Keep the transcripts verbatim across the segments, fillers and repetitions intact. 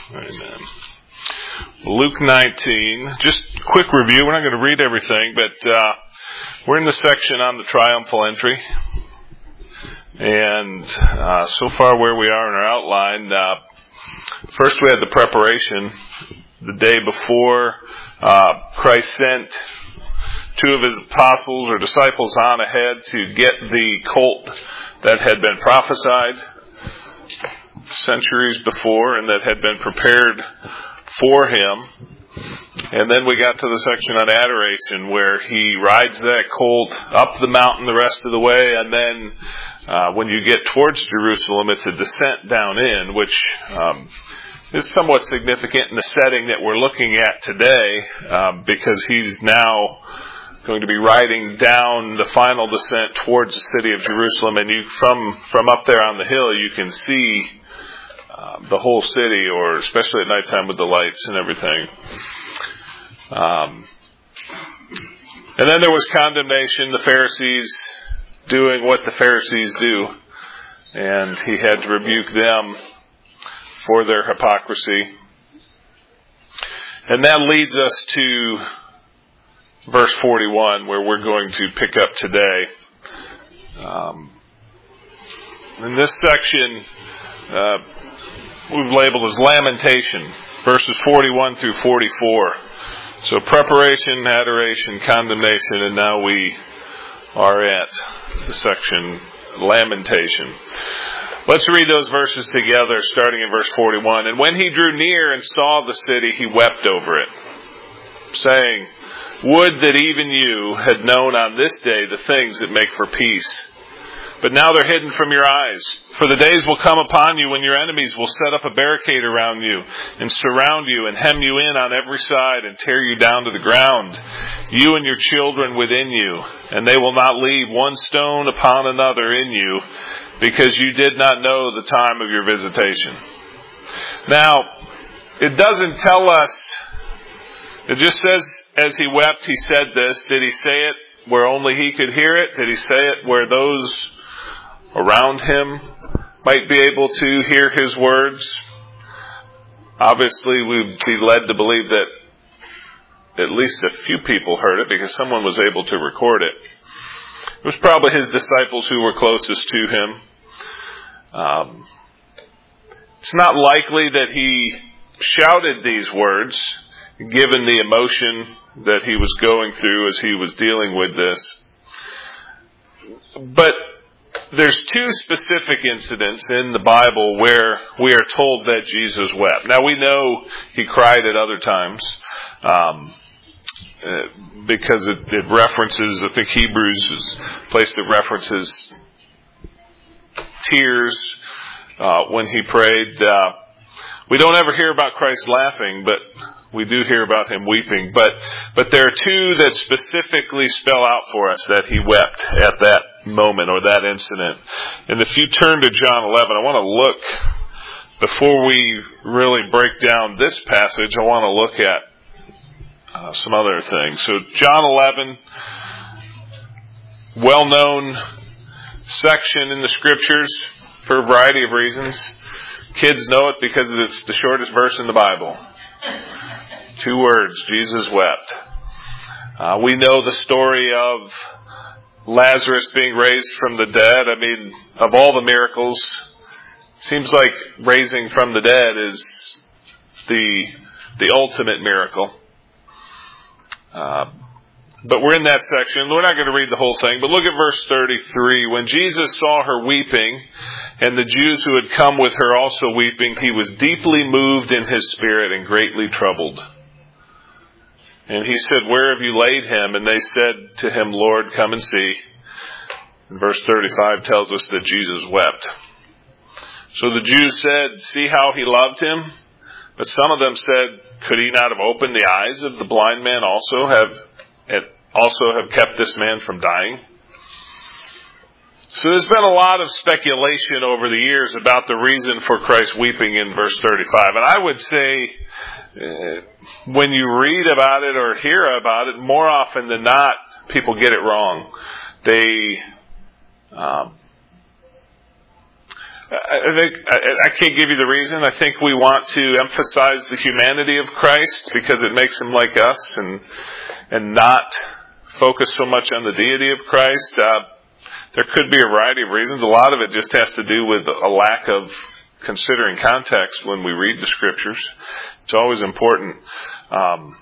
Amen. Luke nineteen. Just quick review. We're not going to read everything, but uh, we're in the section on the triumphal entry. And uh, so far where we are in our outline, uh, first we had the preparation. The day before, uh, Christ sent two of his apostles or disciples on ahead to get the colt that had been prophesied centuries before and that had been prepared for him. And then we got to the section on adoration where he rides that colt up the mountain the rest of the way, and then uh, when you get towards Jerusalem, it's a descent down in, which um, is somewhat significant in the setting that we're looking at today, um, because he's now going to be riding down the final descent towards the city of Jerusalem, and you from from up there on the hill you can see uh, the whole city, or especially at nighttime with the lights and everything. Um, and then there was condemnation, the Pharisees doing what the Pharisees do, and he had to rebuke them for their hypocrisy. And that leads us to verse forty-one, where we're going to pick up today. Um, in this section, uh, we've labeled as lamentation, verses forty-one through forty-four. So preparation, adoration, condemnation, and now we are at the section lamentation. Let's read those verses together, starting in verse forty-one. And when he drew near and saw the city, he wept over it, saying, "Would that even you had known on this day the things that make for peace. But now they're hidden from your eyes. For the days will come upon you when your enemies will set up a barricade around you and surround you and hem you in on every side and tear you down to the ground, you and your children within you. And they will not leave one stone upon another in you, because you did not know the time of your visitation." Now, it doesn't tell us, it just says, as he wept, he said this. Did he say it where only he could hear it? Did he say it where those around him might be able to hear his words? Obviously, we'd be led to believe that at least a few people heard it, because someone was able to record it. It was probably his disciples who were closest to him. Um, it's not likely that he shouted these words, given the emotion that he was going through as he was dealing with this. But there's two specific incidents in the Bible where we are told that Jesus wept. Now, we know he cried at other times, um, uh, because it, it references, I think Hebrews is a place that references tears uh, when he prayed. Uh, we don't ever hear about Christ laughing, but we do hear about him weeping. But but there are two that specifically spell out for us that he wept at that moment or that incident. And if you turn to John eleven, I want to look, before we really break down this passage, I want to look at uh, some other things. So John eleven, well-known section in the Scriptures for a variety of reasons. Kids know it because it's the shortest verse in the Bible. Two words, Jesus wept. Uh, we know the story of Lazarus being raised from the dead. I mean, of all the miracles, it seems like raising from the dead is the the ultimate miracle. Uh, but we're in that section. We're not going to read the whole thing, but look at verse thirty-three. When Jesus saw her weeping, and the Jews who had come with her also weeping, he was deeply moved in his spirit and greatly troubled. And he said, "Where have you laid him?" And they said to him, "Lord, come and see." And verse thirty-five tells us that Jesus wept. So the Jews said, "See how he loved him?" But some of them said, "Could he not have opened the eyes of the blind man also have, also have kept this man from dying?" So there's been a lot of speculation over the years about the reason for Christ weeping in verse thirty-five. And I would say, uh, when you read about it or hear about it, more often than not, people get it wrong. They, um, I think I can't give you the reason. I think we want to emphasize the humanity of Christ because it makes him like us, and and not focus so much on the deity of Christ. Uh, there could be a variety of reasons. A lot of it just has to do with a lack of considering context when we read the Scriptures. It's always important. Um,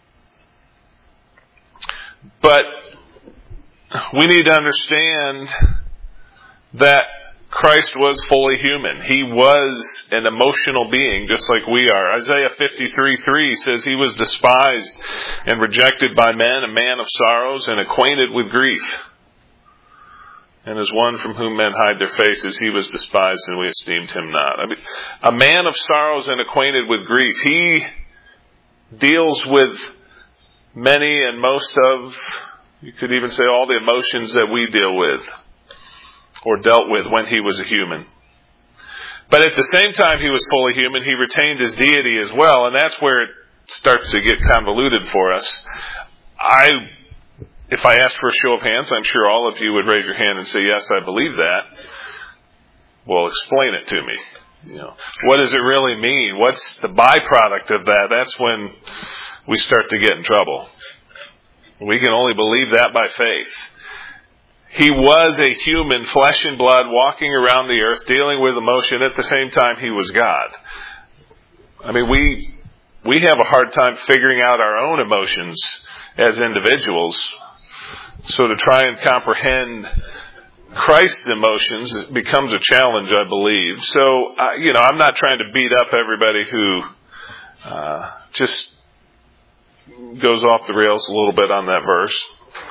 but we need to understand that Christ was fully human. He was an emotional being, just like we are. Isaiah fifty-three three says he was despised and rejected by men, a man of sorrows and acquainted with grief. And as one from whom men hide their faces, he was despised and we esteemed him not. I mean, a man of sorrows and acquainted with grief. He deals with many and most of, you could even say all the emotions that we deal with or dealt with when he was a human. But at the same time he was fully human, he retained his deity as well, and that's where it starts to get convoluted for us. I, if I asked for a show of hands, I'm sure all of you would raise your hand and say, yes, I believe that. Well, explain it to me. You know, what does it really mean? What's the byproduct of that? That's when we start to get in trouble. We can only believe that by faith. He was a human, flesh and blood, walking around the earth, dealing with emotion. At the same time, he was God. I mean, we we have a hard time figuring out our own emotions as individuals. So to try and comprehend Christ's emotions becomes a challenge, I believe. So, uh, you know, I'm not trying to beat up everybody who uh, just goes off the rails a little bit on that verse.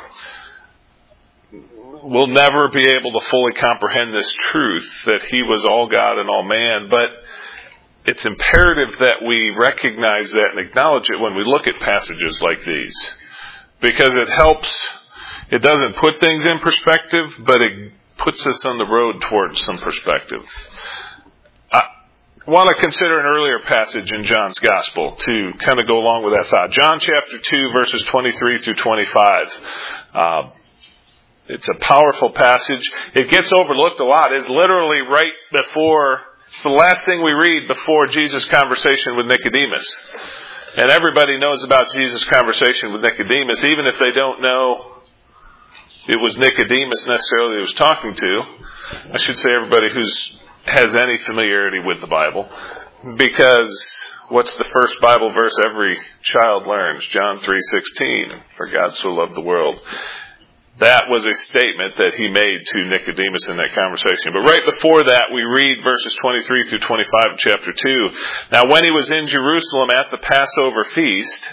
We'll never be able to fully comprehend this truth that he was all God and all man, but it's imperative that we recognize that and acknowledge it when we look at passages like these, because it helps. It doesn't put things in perspective, but it puts us on the road towards some perspective. I want to consider an earlier passage in John's Gospel to kind of go along with that thought. John chapter two, verses twenty-three through twenty-five. Uh, It's a powerful passage. It gets overlooked a lot. It's literally right before, it's the last thing we read before Jesus' conversation with Nicodemus. And everybody knows about Jesus' conversation with Nicodemus, even if they don't know it was Nicodemus necessarily he was talking to. I should say everybody who has any familiarity with the Bible. Because what's the first Bible verse every child learns? John three sixteen. For God so loved the world. That was a statement that he made to Nicodemus in that conversation. But right before that, we read verses twenty-three through twenty-five of chapter two. Now, when he was in Jerusalem at the Passover feast,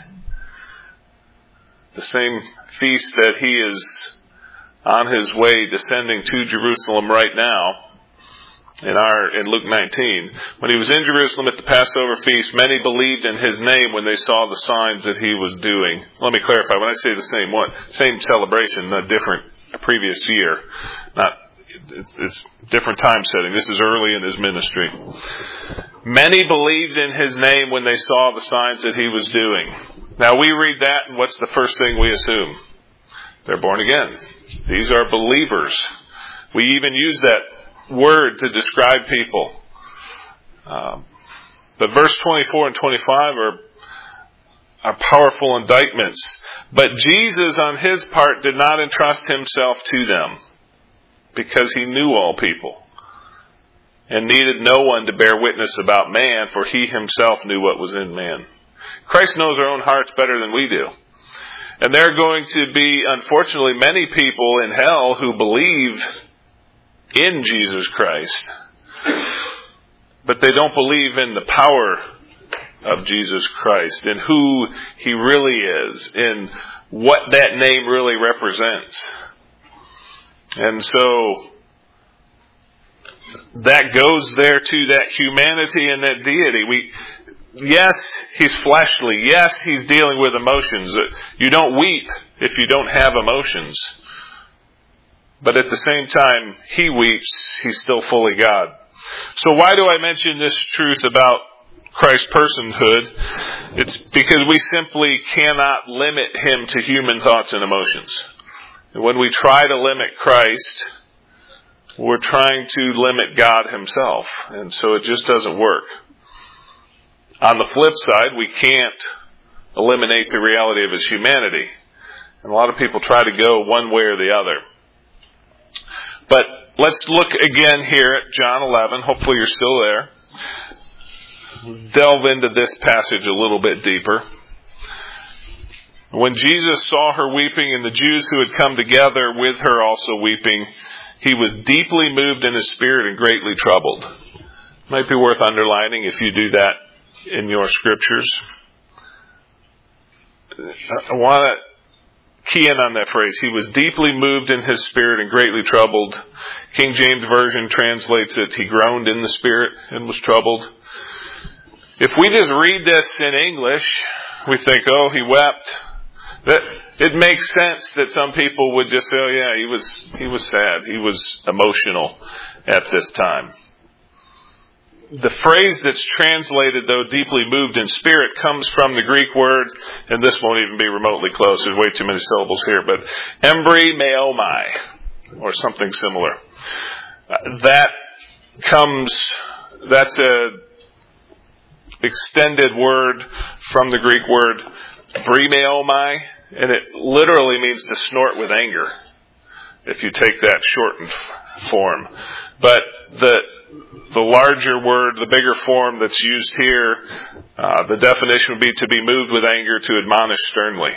the same feast that he is on his way descending to Jerusalem right now, in our in Luke nineteen, when he was in Jerusalem at the Passover feast, many believed in his name when they saw the signs that he was doing. Let me clarify. When I say the same one, same celebration, not different, a previous year, not it's, it's different time setting. This is early in his ministry. Many believed in his name when they saw the signs that he was doing. Now we read that, and what's the first thing we assume? They're born again. These are believers. We even use that word to describe people. Um, but verse twenty-four and twenty-five are, are powerful indictments. But Jesus, on his part, did not entrust himself to them because he knew all people and needed no one to bear witness about man, for he himself knew what was in man. Christ knows our own hearts better than we do. And there are going to be, unfortunately, many people in hell who believe in Jesus Christ, but they don't believe in the power of Jesus Christ, in who he really is, in what that name really represents. And so that goes there to that humanity and that deity. We, yes, he's fleshly. Yes, he's dealing with emotions. You don't weep if you don't have emotions. But at the same time, he weeps. He's still fully God. So why do I mention this truth about Christ's personhood? It's because we simply cannot limit him to human thoughts and emotions. And when we try to limit Christ we're trying to limit God himself. And so it just doesn't work. On the flip side, we can't eliminate the reality of his humanity. And a lot of people try to go one way or the other. But let's look again here at John eleven. Hopefully you're still there. Delve into this passage a little bit deeper. When Jesus saw her weeping and the Jews who had come together with her also weeping, he was deeply moved in his spirit and greatly troubled. Might be worth underlining if you do that in your scriptures. I want to key in on that phrase. He was deeply moved in his spirit and greatly troubled. King James Version translates it, he groaned in the spirit and was troubled. If we just read this in English, we think, oh, he wept. That it makes sense that some people would just say, oh yeah, he was he was sad. He was emotional at this time. The phrase that's translated, though, deeply moved in spirit, comes from the Greek word, and this won't even be remotely close. There's way too many syllables here, but embrimeomai, or something similar. Uh, that comes, that's a extended word from the Greek word brimeomai, and it literally means to snort with anger, if you take that shortened form. But the the larger word, the bigger form that's used here, uh, the definition would be to be moved with anger, to admonish sternly.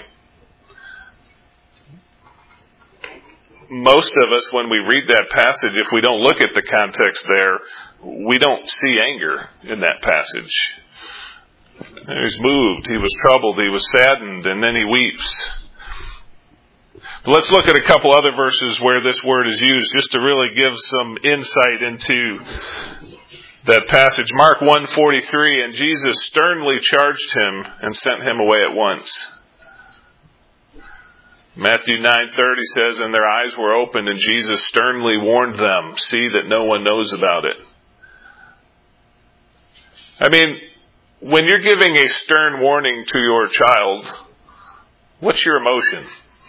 Most of us, when we read that passage, if we don't look at the context there, we don't see anger in that passage. He was moved, he was troubled, he was saddened, and then he weeps. But let's look at a couple other verses where this word is used, just to really give some insight into that passage. Mark one forty-three, and Jesus sternly charged him and sent him away at once. Matthew nine thirty says, and their eyes were opened, and Jesus sternly warned them, see that no one knows about it. I mean, when you're giving a stern warning to your child, what's your emotion?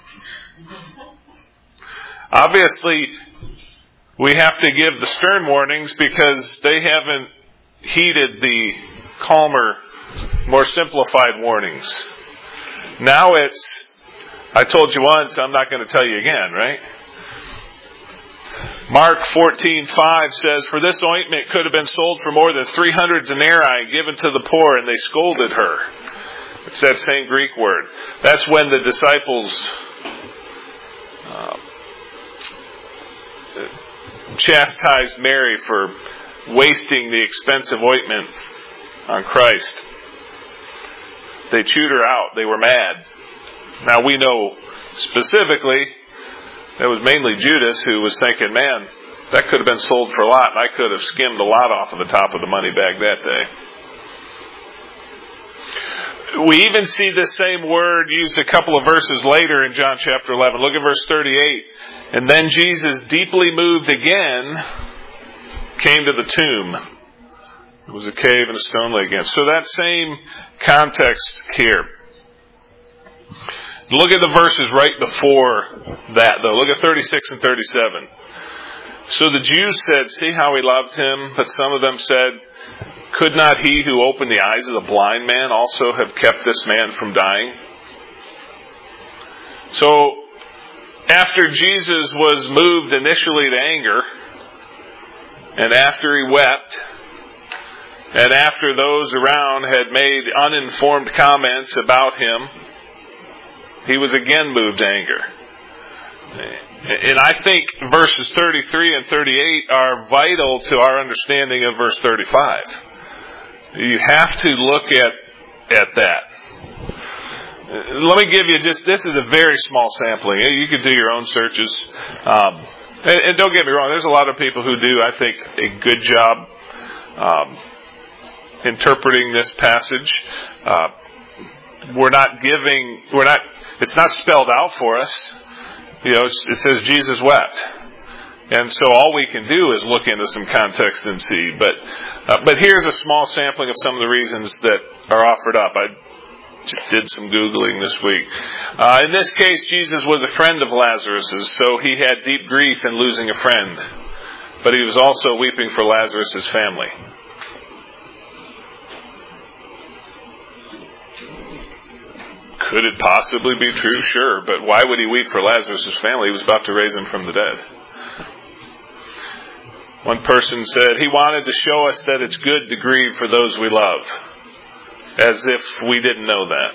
Obviously, we have to give the stern warnings because they haven't heeded the calmer, more simplified warnings. Now it's, I told you once, I'm not going to tell you again, right? Mark fourteen five says, for this ointment could have been sold for more than three hundred denarii and given to the poor, and they scolded her. It's that same Greek word. That's when the disciples uh, chastised Mary for wasting the expensive ointment on Christ. They chewed her out. They were mad. Now we know specifically it was mainly Judas who was thinking, man, that could have been sold for a lot, and I could have skimmed a lot off of the top of the money bag that day. We even see this same word used a couple of verses later in John chapter eleven. Look at verse thirty-eight. And then Jesus, deeply moved again, came to the tomb. It was a cave and a stone lay against. So that same context here. Look at the verses right before that, though. Look at thirty-six and thirty-seven. So the Jews said, see how he loved him? But some of them said, could not he who opened the eyes of the blind man also have kept this man from dying? So, after Jesus was moved initially to anger, and after he wept, and after those around had made uninformed comments about him, he was again moved to anger. And I think verses thirty-three and thirty-eight are vital to our understanding of verse thirty-five. You have to look at at that. Let me give you just, this is a very small sampling. You could do your own searches. Um, and, and don't get me wrong, there's a lot of people who do, I think, a good job um, interpreting this passage. Uh, we're not giving, we're not, it's not spelled out for us. You know, it's, it says Jesus wept. And so all we can do is look into some context and see. But uh, but here's a small sampling of some of the reasons that are offered up. I just did some Googling this week. Uh, in this case, Jesus was a friend of Lazarus's, so he had deep grief in losing a friend. but he was also weeping for Lazarus' family. Could it possibly be true? Sure, but why would he weep for Lazarus' family? He was about to raise him from the dead. One person said, he wanted to show us that it's good to grieve for those we love, as if we didn't know that.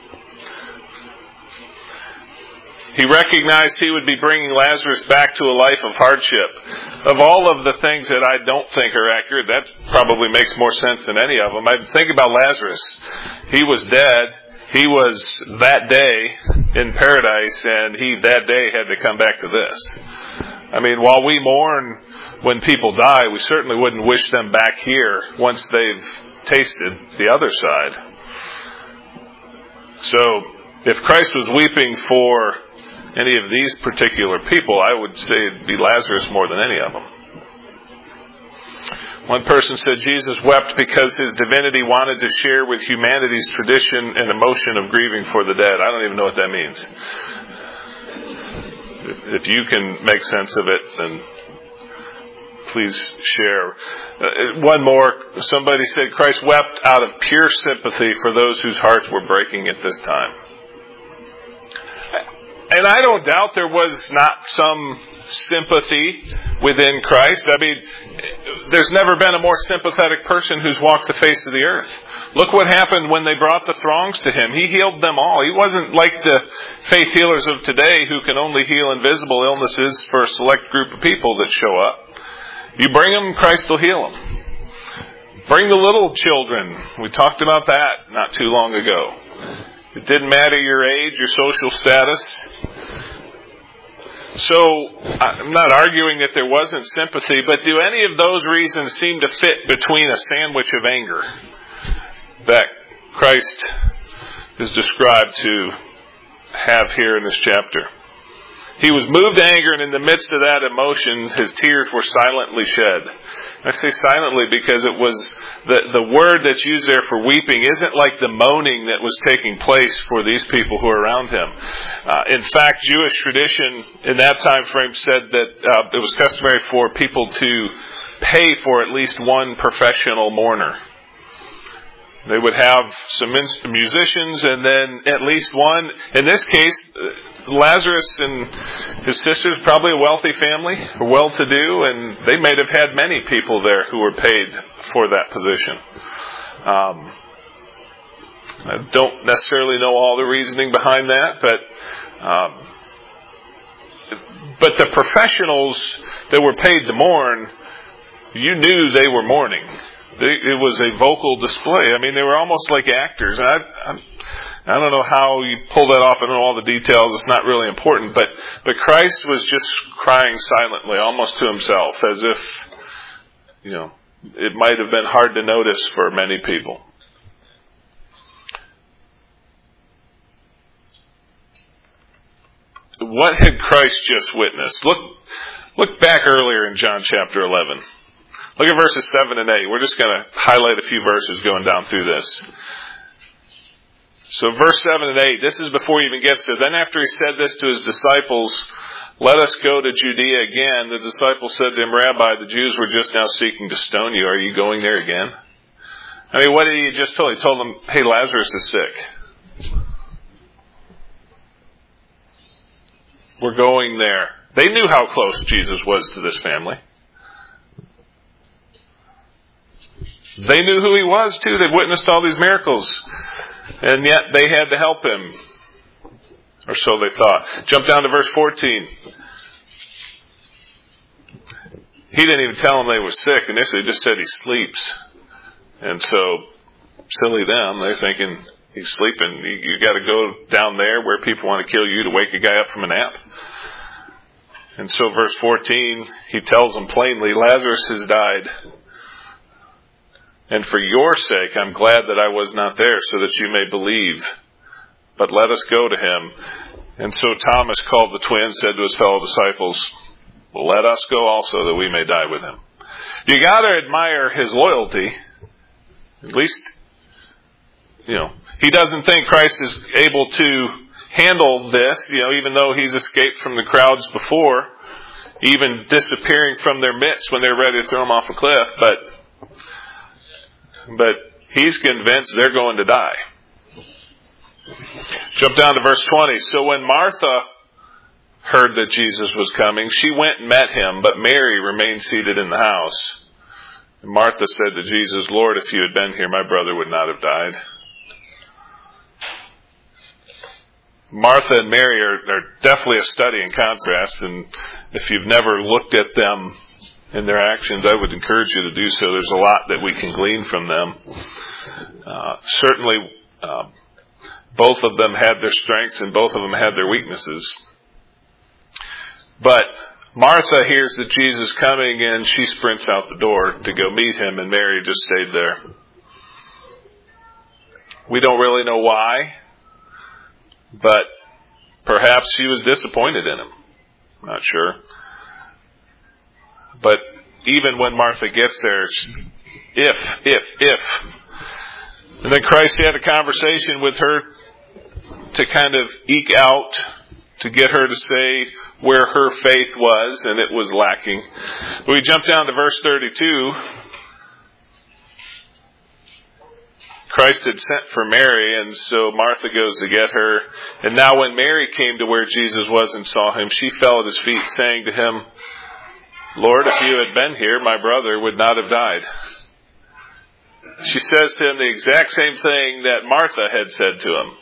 He recognized he would be bringing Lazarus back to a life of hardship. Of all of the things that I don't think are accurate, that probably makes more sense than any of them. I think about Lazarus. He was dead. He was that day in paradise, and he that day had to come back to this. I mean, while we mourn when people die, we certainly wouldn't wish them back here once they've tasted the other side. So, if Christ was weeping for any of these particular people, I would say it'd be Lazarus more than any of them. One person said Jesus wept because his divinity wanted to share with humanity's tradition and emotion of grieving for the dead. I don't even know what that means. If, if you can make sense of it, then please share. Uh, one more. Somebody said Christ wept out of pure sympathy for those whose hearts were breaking at this time. And I don't doubt there was not some sympathy within Christ. I mean, there's never been a more sympathetic person who's walked the face of the earth. Look what happened when they brought the throngs to him. He healed them all. He wasn't like the faith healers of today who can only heal invisible illnesses for a select group of people that show up. You bring them, Christ will heal them. Bring the little children. We talked about that not too long ago. It didn't matter your age, your social status. So, I'm not arguing that there wasn't sympathy, but do any of those reasons seem to fit between a sandwich of anger that Christ is described to have here in this chapter? He was moved to anger, and in the midst of that emotion, his tears were silently shed. I say silently because it was the, the word that's used there for weeping isn't like the moaning that was taking place for these people who are around him. Uh, in fact, Jewish tradition in that time frame said that uh, it was customary for people to pay for at least one professional mourner. They would have some musicians and then at least one. In this case, Lazarus and his sisters, probably a wealthy family, well-to-do, and they may have had many people there who were paid for that position. Um, I don't necessarily know all the reasoning behind that, but um, but the professionals that were paid to mourn, you knew they were mourning. It was a vocal display. I mean, they were almost like actors. And I, I, I don't know how you pull that off. I don't know all the details. It's not really important. But, but Christ was just crying silently, almost to himself, as if, you know, it might have been hard to notice for many people. What had Christ just witnessed? Look, look back earlier in John chapter eleven. Look at verses seven and eight. We're just going to highlight a few verses going down through this. So verse seven and eight, this is before he even gets there. Then after he said this to his disciples, let us go to Judea again. The disciples said to him, Rabbi, the Jews were just now seeking to stone you. Are you going there again? I mean, what did he just told? He told them, hey, Lazarus is sick. We're going there. They knew how close Jesus was to this family. They knew who he was, too. They'd witnessed all these miracles. And yet they had to help him. Or so they thought. Jump down to verse fourteen. He didn't even tell them they were sick. Initially, he just said he sleeps. And so, silly them. They're thinking he's sleeping. You, you got to go down there where people want to kill you to wake a guy up from a nap. And so verse fourteen, he tells them plainly, Lazarus has died. And for your sake, I'm glad that I was not there, so that you may believe. But let us go to him. And so Thomas called the twin, said to his fellow disciples, well, let us go also, that we may die with him. You got to admire his loyalty. At least, you know, he doesn't think Christ is able to handle this, you know, even though he's escaped from the crowds before. even disappearing from their midst when they're ready to throw him off a cliff. But, but he's convinced they're going to die. Jump down to verse twenty. So when Martha heard that Jesus was coming, she went and met him, but Mary remained seated in the house. And Martha said to Jesus, Lord, if you had been here, my brother would not have died. Martha and Mary are, are definitely a study in contrast, and if you've never looked at them in their actions, I would encourage you to do so. There's a lot that we can glean from them. Uh, certainly, um, both of them had their strengths and both of them had their weaknesses. But Martha hears that Jesus is coming and she sprints out the door to go meet him, and Mary just stayed there. We don't really know why, but perhaps she was disappointed in him. Not sure. But even when Martha gets there, if, if, if. And then Christ had a conversation with her to kind of eke out, to get her to say where her faith was, and it was lacking. But we jump down to verse thirty-two. Christ had sent for Mary, and so Martha goes to get her. And now when Mary came to where Jesus was and saw him, she fell at his feet, saying to him, Lord, if you had been here, my brother would not have died. She says to him the exact same thing that Martha had said to him.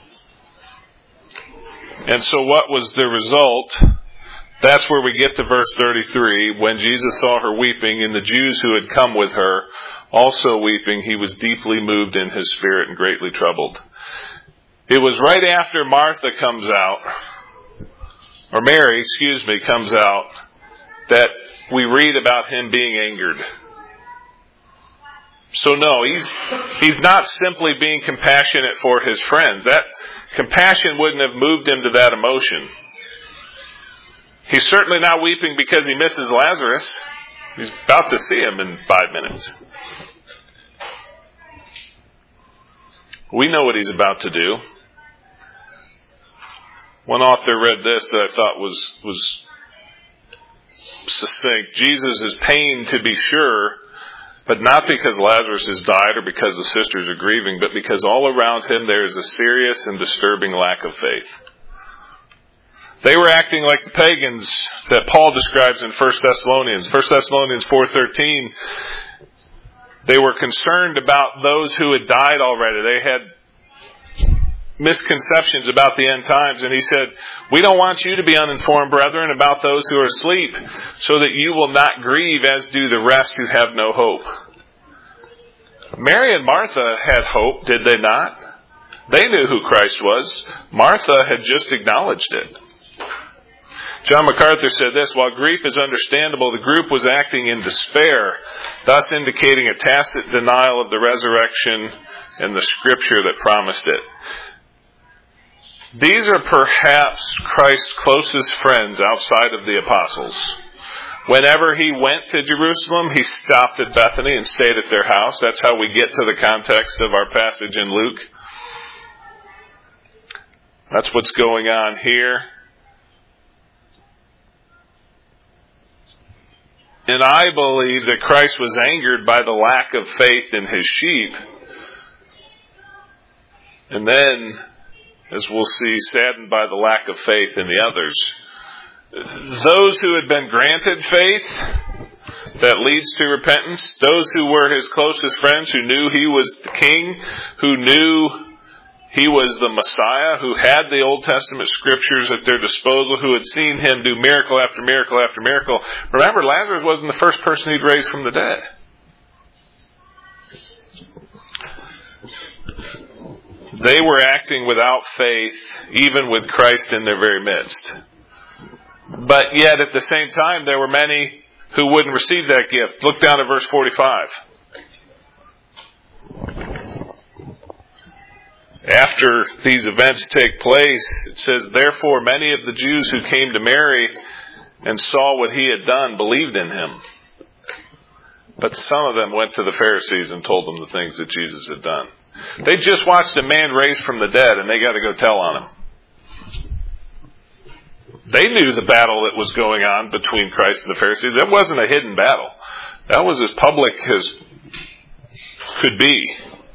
And so what was the result? That's where we get to verse thirty-three. When Jesus saw her weeping, and the Jews who had come with her also weeping, he was deeply moved in his spirit and greatly troubled. It was right after Martha comes out, or Mary, excuse me, comes out, that we read about him being angered. So no, he's he's not simply being compassionate for his friends. That compassion wouldn't have moved him to that emotion. He's certainly not weeping because he misses Lazarus. He's about to see him in five minutes. We know what he's about to do. One author read this that I thought was, was succinct. Jesus is pained, to be sure, but not because Lazarus has died or because the sisters are grieving, but because all around him there is a serious and disturbing lack of faith. They were acting like the pagans that Paul describes in First Thessalonians. First Thessalonians four thirteen. They were concerned about those who had died already. They had misconceptions about the end times. And he said, we don't want you to be uninformed, brethren, about those who are asleep, so that you will not grieve as do the rest who have no hope. Mary and Martha had hope, did they not? They knew who Christ was. Martha had just acknowledged it. John MacArthur said this, while grief is understandable, the group was acting in despair, thus indicating a tacit denial of the resurrection and the scripture that promised it. These are perhaps Christ's closest friends outside of the apostles. Whenever he went to Jerusalem, he stopped at Bethany and stayed at their house. That's how we get to the context of our passage in Luke. That's what's going on here. And I believe that Christ was angered by the lack of faith in his sheep. And then, as we'll see, saddened by the lack of faith in the others. Those who had been granted faith that leads to repentance, those who were his closest friends, who knew he was the king, who knew he was the Messiah, who had the Old Testament scriptures at their disposal, who had seen him do miracle after miracle after miracle. Remember, Lazarus wasn't the first person he'd raised from the dead. They were acting without faith, even with Christ in their very midst. But yet, at the same time, there were many who wouldn't receive that gift. Look down at verse forty-five. After these events take place, it says, therefore many of the Jews who came to Mary and saw what he had done believed in him. But some of them went to the Pharisees and told them the things that Jesus had done. They just watched a man raised from the dead, and they got to go tell on him. They knew the battle that was going on between Christ and the Pharisees. That wasn't a hidden battle. That was as public as could be.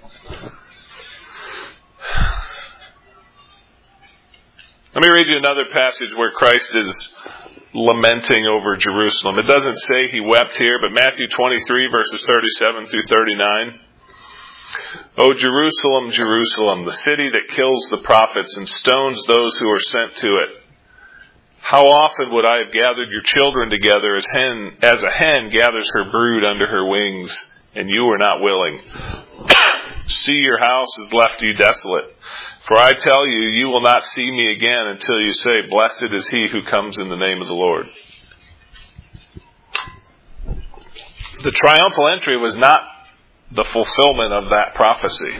Let me read you another passage where Christ is lamenting over Jerusalem. It doesn't say he wept here, but Matthew twenty-three, verses thirty-seven through thirty-nine. O Jerusalem, Jerusalem, the city that kills the prophets and stones those who are sent to it. How often would I have gathered your children together as hen, as a hen gathers her brood under her wings, and you were not willing. See, your house is left you desolate. For I tell you, you will not see me again until you say, blessed is he who comes in the name of the Lord. The triumphal entry was not the fulfillment of that prophecy.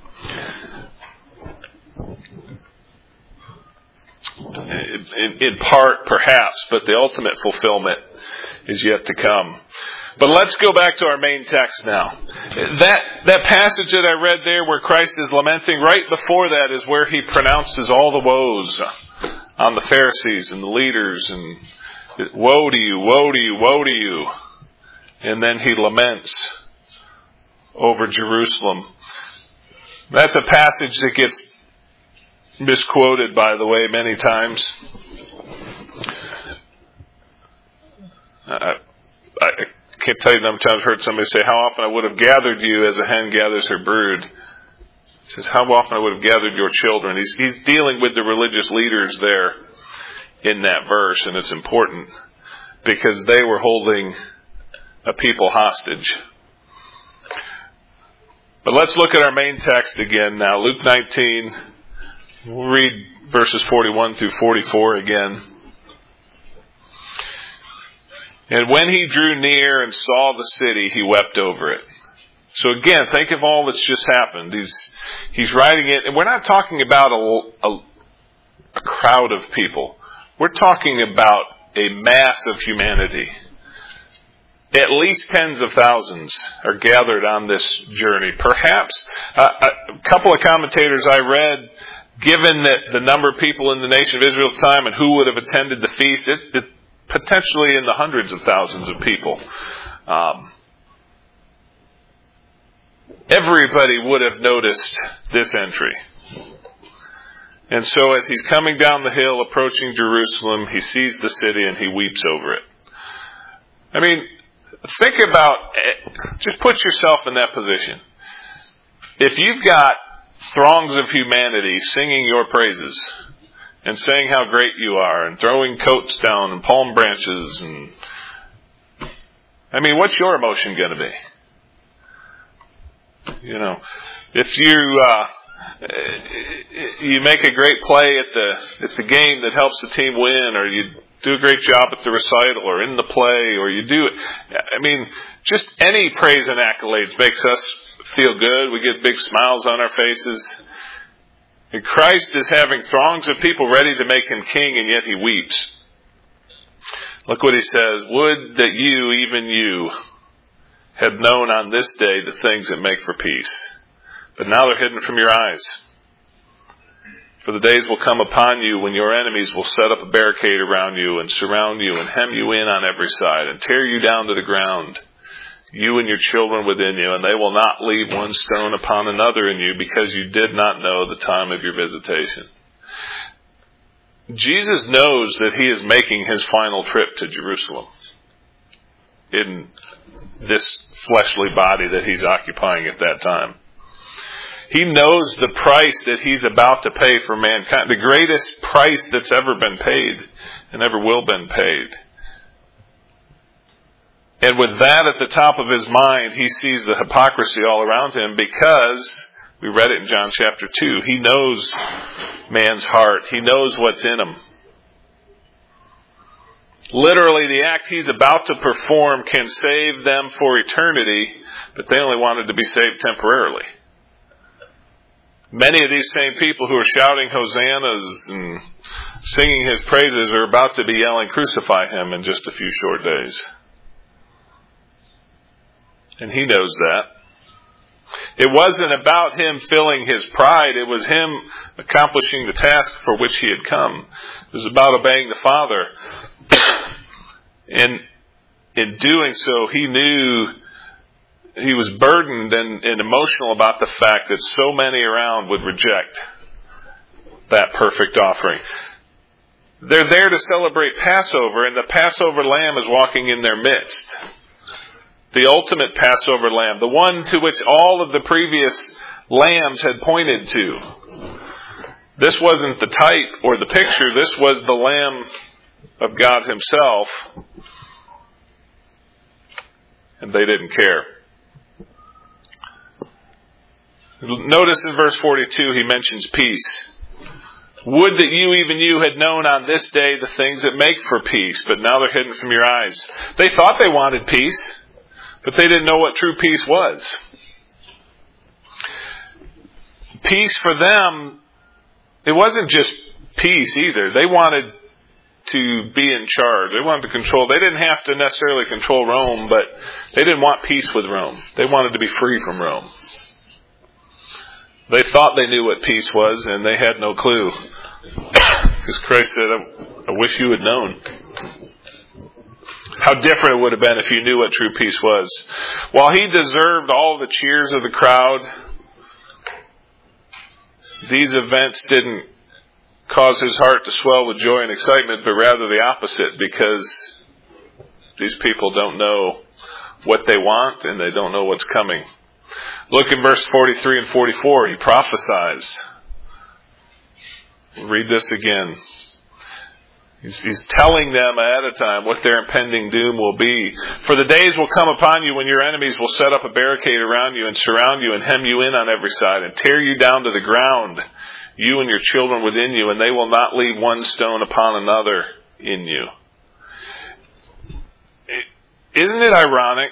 In, in part, perhaps, but the ultimate fulfillment is yet to come. But let's go back to our main text now. That that passage that I read there where Christ is lamenting, right before that is where he pronounces all the woes on the Pharisees and the leaders. And woe to you, woe to you, woe to you. And then he laments over Jerusalem. That's a passage that gets misquoted, by the way, many times. I, I can't tell you the number of times I've heard somebody say, how often I would have gathered you as a hen gathers her brood. He says, how often I would have gathered your children. He's, he's dealing with the religious leaders there in that verse, and it's important because they were holding a people hostage. But let's look at our main text again now. Luke nineteen. We'll read verses forty-one through forty-four again. And when he drew near and saw the city, he wept over it. So again, think of all that's just happened. He's, he's writing it, and we're not talking about a, a, a crowd of people. We're talking about a mass of humanity. At least tens of thousands are gathered on this journey. Perhaps uh, a couple of commentators I read, given that the number of people in the nation of Israel's time and who would have attended the feast, it's, it's potentially in the hundreds of thousands of people. Um, everybody would have noticed this entry. And so as he's coming down the hill, approaching Jerusalem, he sees the city and he weeps over it. I mean, think about, just put yourself in that position. If you've got throngs of humanity singing your praises and saying how great you are and throwing coats down and palm branches, and I mean, what's your emotion going to be? You know, if you uh, you make a great play at the at the game that helps the team win, or you do a great job at the recital or in the play, or you do it. I mean, just any praise and accolades makes us feel good. We get big smiles on our faces. And Christ is having throngs of people ready to make him king, and yet he weeps. Look what he says. Would that you, even you, had known on this day the things that make for peace. But now they're hidden from your eyes. For the days will come upon you when your enemies will set up a barricade around you and surround you and hem you in on every side and tear you down to the ground, you and your children within you, and they will not leave one stone upon another in you because you did not know the time of your visitation. Jesus knows that he is making his final trip to Jerusalem in this fleshly body that he's occupying at that time. He knows the price that he's about to pay for mankind, the greatest price that's ever been paid and ever will been paid. And with that at the top of his mind, he sees the hypocrisy all around him because, we read it in John chapter two, he knows man's heart. He knows what's in him. Literally, the act he's about to perform can save them for eternity, but they only wanted to be saved temporarily. Many of these same people who are shouting hosannas and singing his praises are about to be yelling, crucify him, in just a few short days. And he knows that. It wasn't about him filling his pride. It was him accomplishing the task for which he had come. It was about obeying the Father. And in doing so, he knew he was burdened and, and emotional about the fact that so many around would reject that perfect offering. They're there to celebrate Passover, and the Passover lamb is walking in their midst. The ultimate Passover lamb, the one to which all of the previous lambs had pointed to. This wasn't the type or the picture. This was the Lamb of God himself. And they didn't care. Notice in verse forty-two he mentions peace. Would that you, even you, had known on this day the things that make for peace, but now they're hidden from your eyes. They thought they wanted peace, but they didn't know what true peace was. Peace for them, it wasn't just peace either. They wanted to be in charge. They wanted to control. They didn't have to necessarily control Rome, but they didn't want peace with Rome. They wanted to be free from Rome. They thought they knew what peace was, and they had no clue. Because Christ said, I wish you had known. How different it would have been if you knew what true peace was. While he deserved all the cheers of the crowd, these events didn't cause his heart to swell with joy and excitement, but rather the opposite, because these people don't know what they want and they don't know what's coming. Look in verse forty-three and forty-four. He prophesies. Read this again. He's, he's telling them ahead of time what their impending doom will be. For the days will come upon you when your enemies will set up a barricade around you and surround you and hem you in on every side and tear you down to the ground, you and your children within you, and they will not leave one stone upon another in you. Isn't it ironic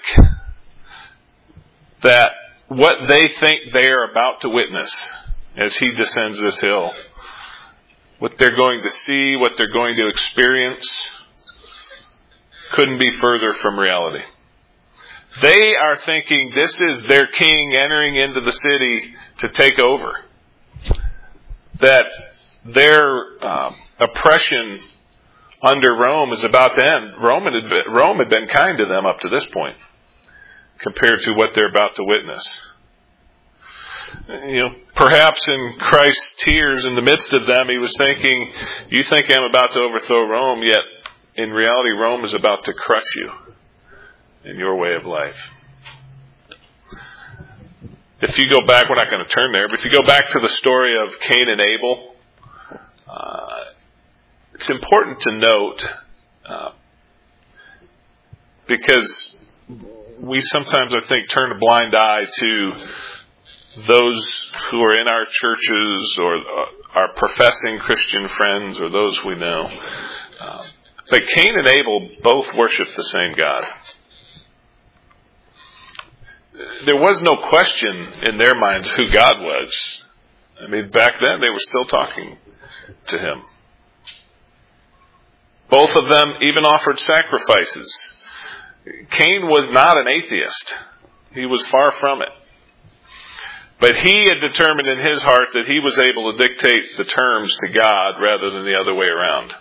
that what they think they are about to witness as he descends this hill, what they're going to see, what they're going to experience, couldn't be further from reality. They are thinking this is their king entering into the city to take over. That their um, oppression under Rome is about to end. Rome had, been, Rome had been kind to them up to this point, compared to what they're about to witness. You know, perhaps in Christ's tears in the midst of them, he was thinking, you think I'm about to overthrow Rome, yet in reality Rome is about to crush you in your way of life. If you go back, we're not going to turn there, but if you go back to the story of Cain and Abel, uh, it's important to note, uh, because we sometimes, I think, turn a blind eye to those who are in our churches or our professing Christian friends or those we know. Uh, but Cain and Abel both worship the same God. There was no question in their minds who God was. I mean, back then they were still talking to him. Both of them even offered sacrifices. Cain was not an atheist. He was far from it. But he had determined in his heart that he was able to dictate the terms to God rather than the other way around.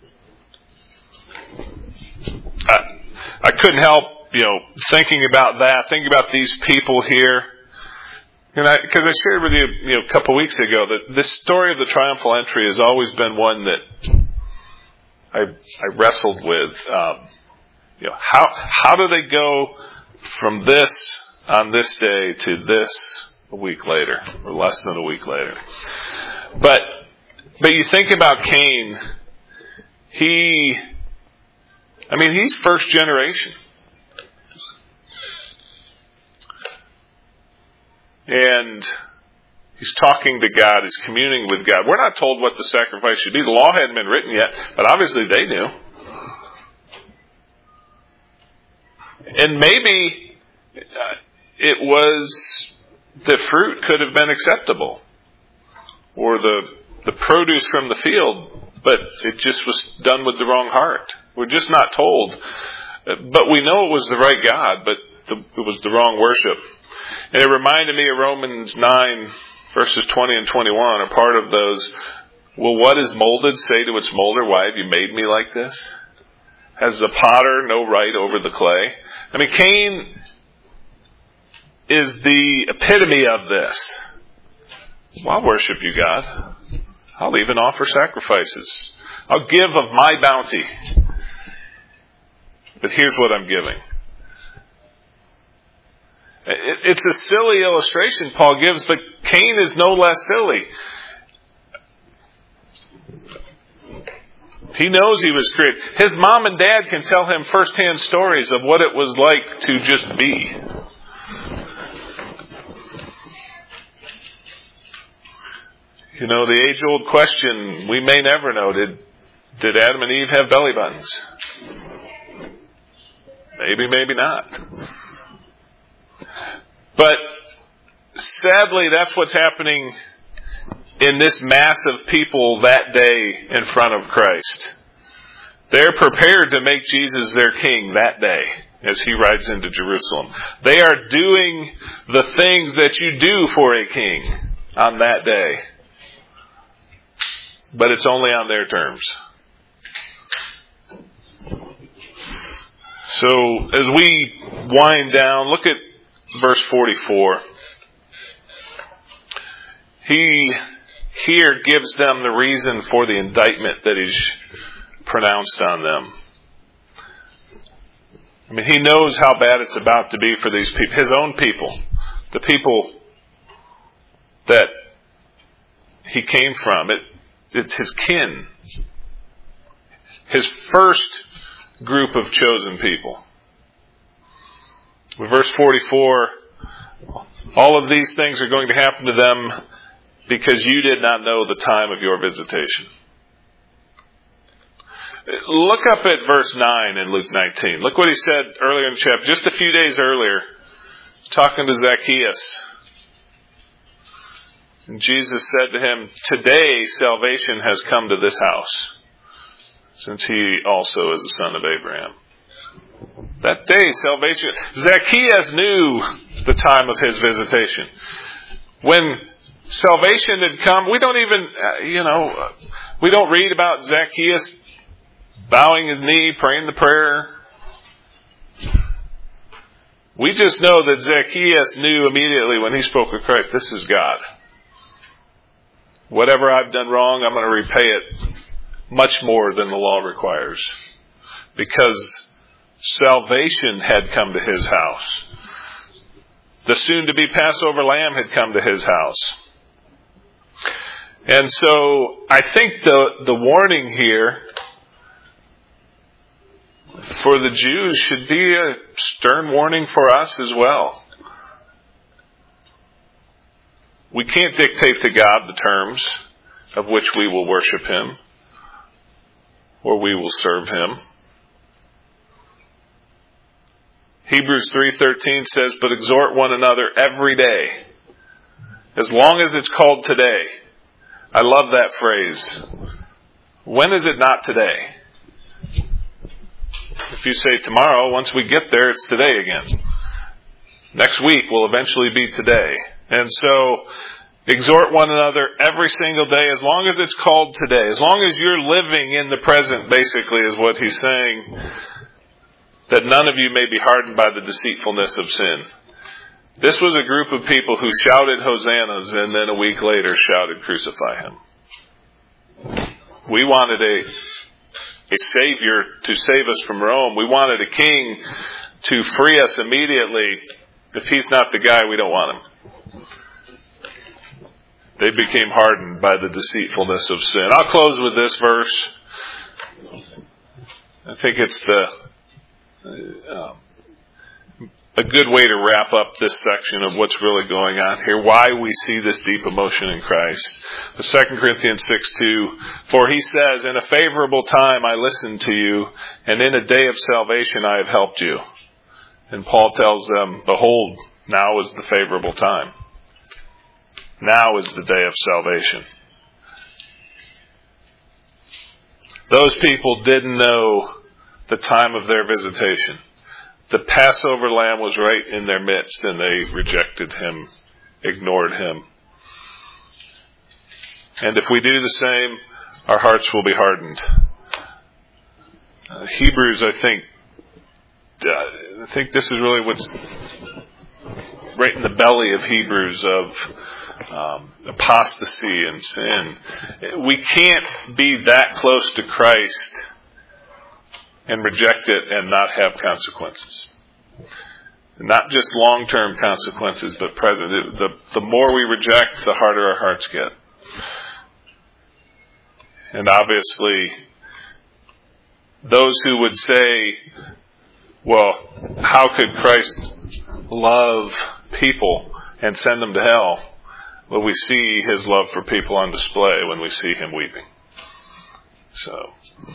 I, I couldn't help, you know, thinking about that, thinking about these people here. And I, because I shared with you, you know, a couple of weeks ago that this story of the triumphal entry has always been one that I, I wrestled with. Um, you know, how how do they go from this on this day to this a week later, or less than a week later? But but you think about Cain. He, I mean, he's first generation. And he's talking to God, he's communing with God. We're not told what the sacrifice should be. The law hadn't been written yet, but obviously they knew. And maybe uh, it was the fruit could have been acceptable, or the the produce from the field, but it just was done with the wrong heart. We're just not told. But we know it was the right God, but the, it was the wrong worship. And it reminded me of Romans nine, verses twenty and twenty-one, a part of those. Will what is molded say to its molder, why have you made me like this? Has the potter no right over the clay? I mean, Cain is the epitome of this. Well, I'll worship you, God. I'll even offer sacrifices. I'll give of my bounty. But here's what I'm giving. It's a silly illustration Paul gives, but Cain is no less silly. He knows he was created. His mom and dad can tell him firsthand stories of what it was like to just be. You know, the age-old question we may never know, did, did Adam and Eve have belly buttons? Maybe, maybe not. But sadly, that's what's happening in this mass of people that day in front of Christ. They're prepared to make Jesus their king that day as he rides into Jerusalem. They are doing the things that you do for a king on that day. But it's only on their terms. So as we wind down, look at verse forty-four. He here gives them the reason for the indictment that he's pronounced on them. I mean, he knows how bad it's about to be for these people, his own people, the people that he came from. It, it's his kin, his first group of chosen people. Verse forty-four, all of these things are going to happen to them because you did not know the time of your visitation. Look up at verse nine in Luke nineteen. Look what he said earlier in the chapter. Just a few days earlier, talking to Zacchaeus. And Jesus said to him, today salvation has come to this house, since he also is a son of Abraham. That day, salvation. Zacchaeus knew the time of his visitation. When salvation had come, we don't even, uh, you know, we don't read about Zacchaeus bowing his knee, praying the prayer. We just know that Zacchaeus knew immediately when he spoke with Christ, this is God. Whatever I've done wrong, I'm going to repay it much more than the law requires. Because salvation had come to his house. The soon-to-be Passover lamb had come to his house. And so I think the, the warning here for the Jews should be a stern warning for us as well. We can't dictate to God the terms of which we will worship Him or we will serve Him. Hebrews three thirteen says, but exhort one another every day, as long as it's called today. I love that phrase. When is it not today? If you say tomorrow, once we get there, it's today again. Next week will eventually be today. And so, exhort one another every single day, as long as it's called today. As long as you're living in the present, basically, is what he's saying. That none of you may be hardened by the deceitfulness of sin. This was a group of people who shouted hosannas and then a week later shouted crucify him. We wanted a, a savior to save us from Rome. We wanted a king to free us immediately. If he's not the guy, we don't want him. They became hardened by the deceitfulness of sin. I'll close with this verse. I think it's the uh, a good way to wrap up this section of what's really going on here. Why we see this deep emotion in Christ. The Second Corinthians six two. For he says, in a favorable time I listened to you, and in a day of salvation I have helped you. And Paul tells them, behold, now is the favorable time. Now is the day of salvation. Those people didn't know the time of their visitation. the Passover lamb was right in their midst, and they rejected him, ignored him. And if we do the same, our hearts will be hardened. Uh, Hebrews, I think, uh, I think this is really what's right in the belly of Hebrews, of um, apostasy and sin. We can't be that close to Christ and reject it and not have consequences. Not just long-term consequences, but present. The, the more we reject, the harder our hearts get. And obviously, those who would say, well, how could Christ love people and send them to hell? Well, we see his love for people on display when we see him weeping. So,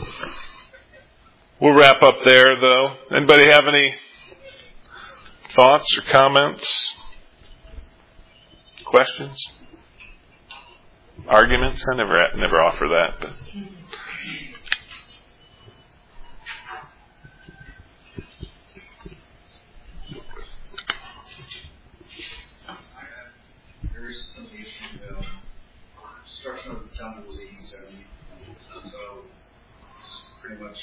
we'll wrap up there, though. Anybody have any thoughts or comments? Questions? Arguments? I never never offer that, but there is some issue. The construction of the temple was eighteen seventy, so it's pretty much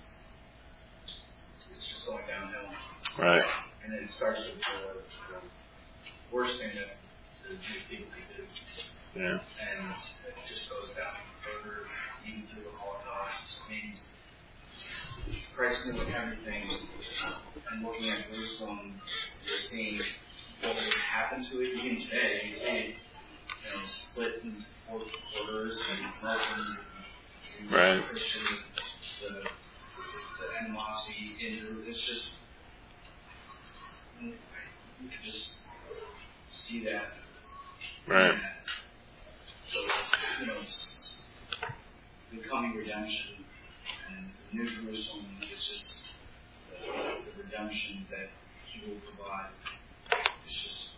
it's just going downhill. Right. And then it starts with the, the worst thing that the Jewish people could do. Yeah. And it just goes down further, even through the Holocaust. I mean, Christ knew everything. And looking at Jerusalem, you're seeing what would happen to it. Even today, you see it, you know, split into four quarters and Muslims and right. Christians, the, the animosity in Jerusalem. It's just, you can just see that. Right. So, you know, it's the coming redemption and the New Jerusalem is just the, the redemption that he will provide. It's just,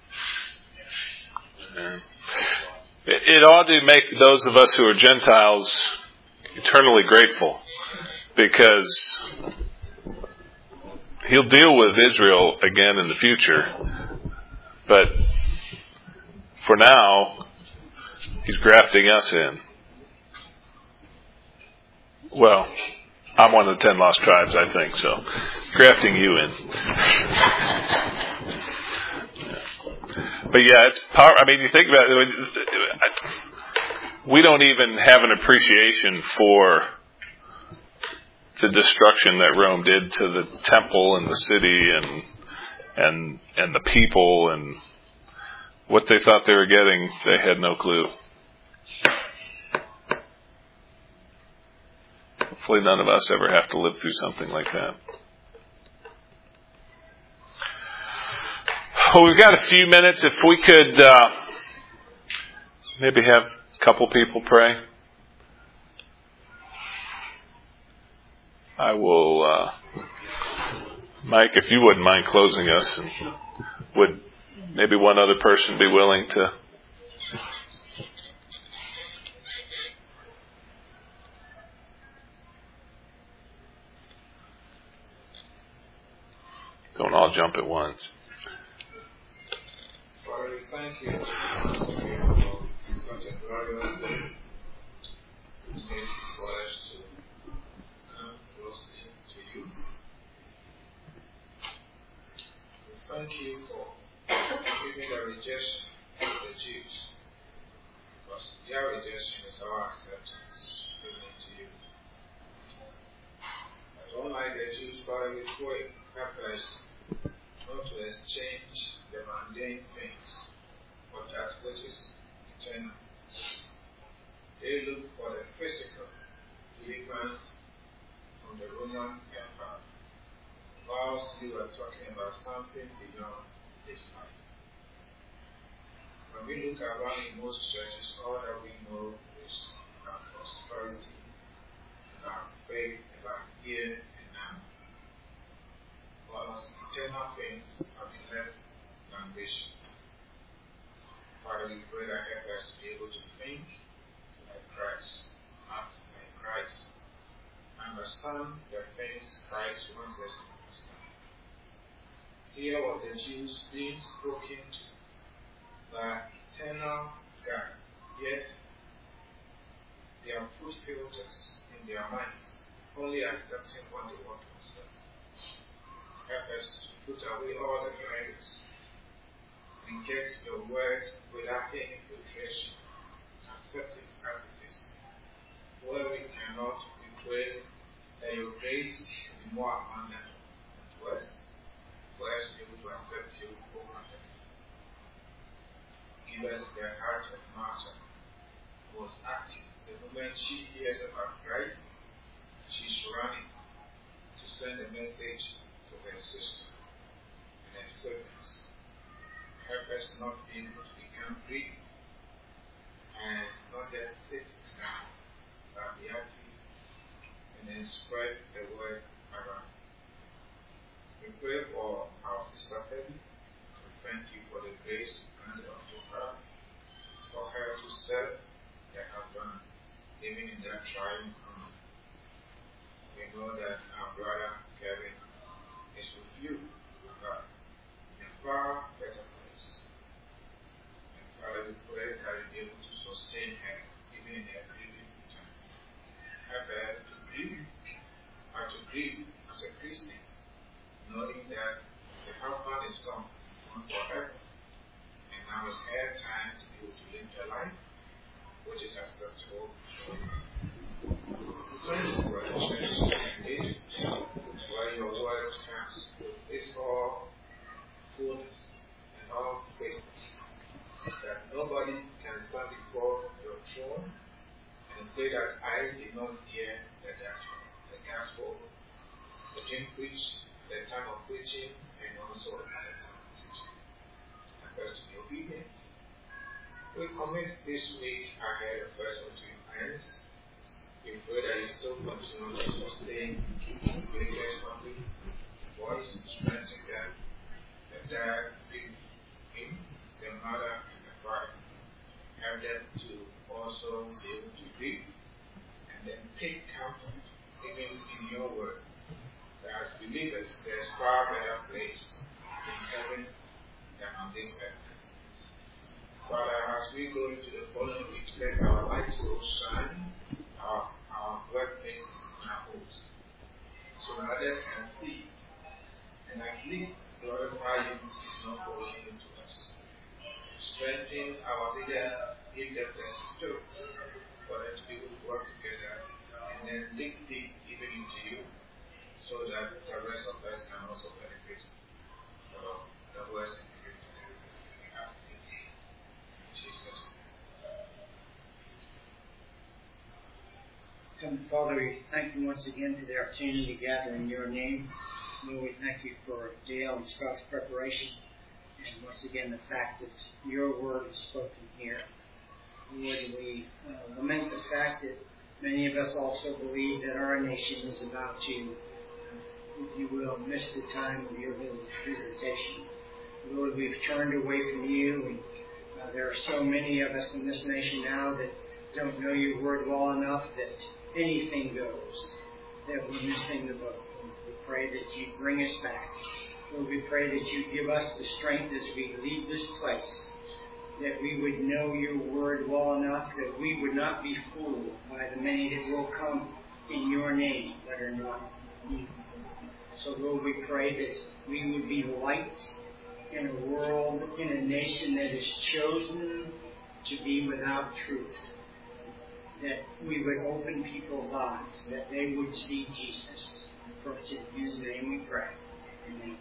yeah. Yeah. It, it ought to make those of us who are Gentiles eternally grateful, because he'll deal with Israel again in the future. But for now, he's grafting us in. Well, I'm one of the ten lost tribes, I think, so grafting you in. But yeah, it's power. I mean, you think about it, we don't even have an appreciation for the destruction that Rome did to the temple and the city and and and the people, and what they thought they were getting, they had no clue. Hopefully none of us ever have to live through something like that. Well, we've got a few minutes. If we could uh, maybe have a couple people pray. I will, uh, Mike, if you wouldn't mind closing us, and would maybe one other person be willing to? Don't all jump at once. Father, we thank you for such a glorious day. It's made for us to come closely to you. We thank you for giving the rejection of the Jews, because their rejection is our acceptance given to you. As unlike the Jews, Father, we pray, help us not to exchange the mundane things for that which is eternal. They look for the physical deliverance from the Roman Empire, whilst you are talking about something beyond this life. When we look around in most churches, all that we know is about prosperity, about faith, about here and now. Whilst eternal things have been left languishing. Father, we pray that help us to be able to think like Christ, act like Christ, understand the things Christ wants us to understand, Here was the Jews being spoken to by eternal God, yet they have put filters in their minds, only accepting what they want to accept. Help us to put away all the barriers and get your word without any filtration, accept it as it is. Where we cannot, we pray that your grace be more abundant to us, for us to be able to accept you wholeheartedly. Give us the heart of Martha, who was active. The moment she hears about Christ, she's running to send a message to her sister and her servants. Help us not be able to become greedy and not just sit down, but be active and then spread the word around. We pray for our sister Peggy. We thank you for the grace granted unto her, for her to serve the husband, even in that trying moment. We know that our brother Kevin is with you, God, in a far better place. And Father, we pray that you'll be able to sustain her, even in her grieving time. Help her to grieve, or to grieve as a Christian, knowing that the husband is gone, gone forever. And now it's her time to be able to live the life which is acceptable to you. Thank you for the church and this, where your word comes with this all fullness and all faith, that nobody can stand before your throne and say that I did not hear the gospel. The gospel the being preached, the time of preaching, and also at the time of teaching. And first to be obedient. We commit this week ahead of us into your hands. We pray that you still continue to sustain believers family, voice, strengthen them, the dad, bring him, the mother, and the father. Help them to also be able to grieve and then take comfort even in your word. That as believers, there's far better place in heaven than on this earth. Father, as we go into the following week, let our lights so shine, our, our workplace and our homes, so that others can see and at least glorify you is not falling into us. Strengthen our leaders, give them the spirit for them to be able to work together and then dig deep even into you, so that the rest of us can also benefit from the words and the gift and everything we have. Jesus. Come, Father, we thank you once again for the opportunity to gather in your name. Lord, we thank you for Dale and Scott's preparation, and once again the fact that your word is spoken here. Lord, we uh, lament the fact that many of us also believe that our nation is about to, uh, if you will, miss the time of your visitation. Lord, we've turned away from you, and Uh, there are so many of us in this nation now that don't know your word well enough that anything goes, that we're missing the boat. And we pray that you bring us back. Lord, we pray that you give us the strength as we leave this place, that we would know your word well enough, that we would not be fooled by the many that will come in your name that are not you. So, Lord, we pray that we would be light in a world, in a nation that is chosen to be without truth. That we would open people's eyes, that they would see Jesus. For it's in his name we pray. Amen.